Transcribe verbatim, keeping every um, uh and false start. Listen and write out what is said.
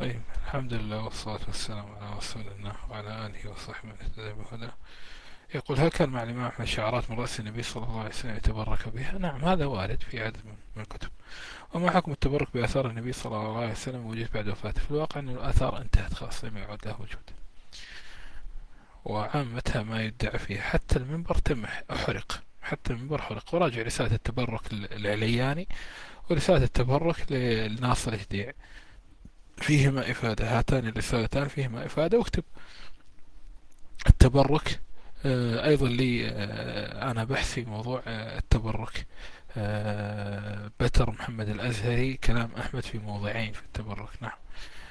طيب، الحمد لله والصلاة والسلام على رسول الله وعلى آله وصحبه من اهتدى بهداه. يقول: هل كان مع الإمام أحمد شعارات من رأس النبي صلى الله عليه وسلم يتبرك بها؟ نعم، هذا وارد في عدد من من الكتب. وما حكم التبرك بآثار النبي صلى الله عليه وسلم وجود بعد وفاته؟ في الواقع أن الآثار انتهت خلاص، لم يعد لها وجود، وعامتها ما يدعى فيها. حتى المنبر تم أحرق، حتى المنبر حرق. وراجع رسالة التبرك العلياني ورسالة التبرك للناصر الهديع، فيهما إفادة. هاتان الرسالتان فيهما إفادة. واكتب التبرك. آه، أيضا لي آه، أنا بحث في موضوع آه، التبرك. آه، بتر محمد الأزهري: كلام أحمد في موضعين في التبرك. نعم.